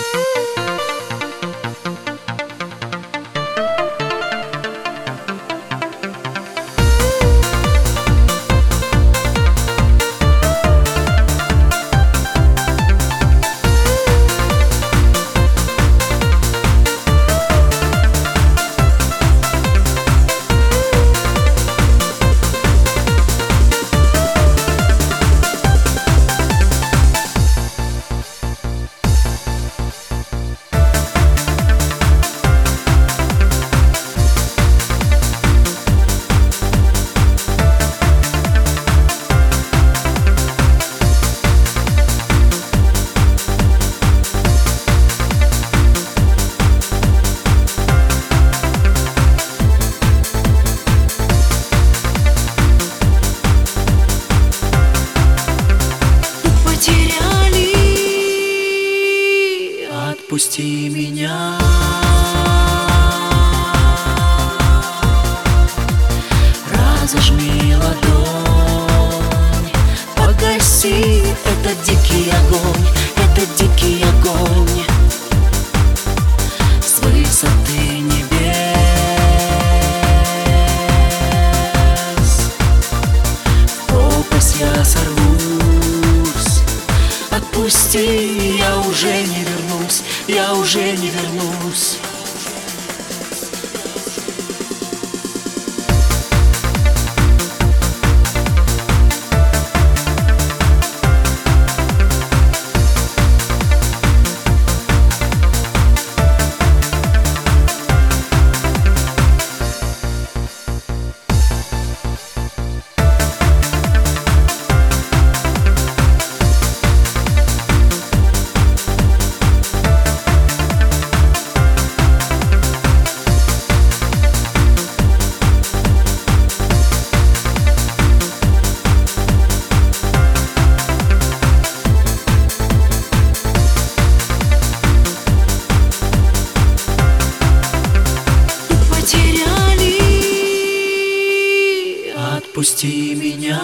Отпусти меня, разожми ладонь, погаси этот дикий огонь, этот дикий огонь. С высоты небес в пропасть я сорвусь. Отпусти, я уже не вернусь, я уже не вернусь. Отпусти меня,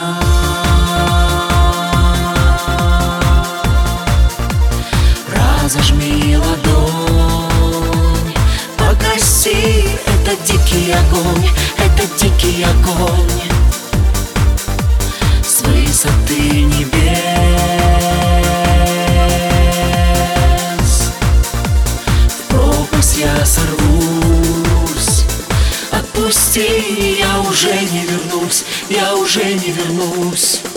разожми ладонь, погаси этот дикий огонь, этот дикий огонь. С высоты небес в пропасть я сорвусь. Отпусти, я уже не вернусь, я уже не вернусь.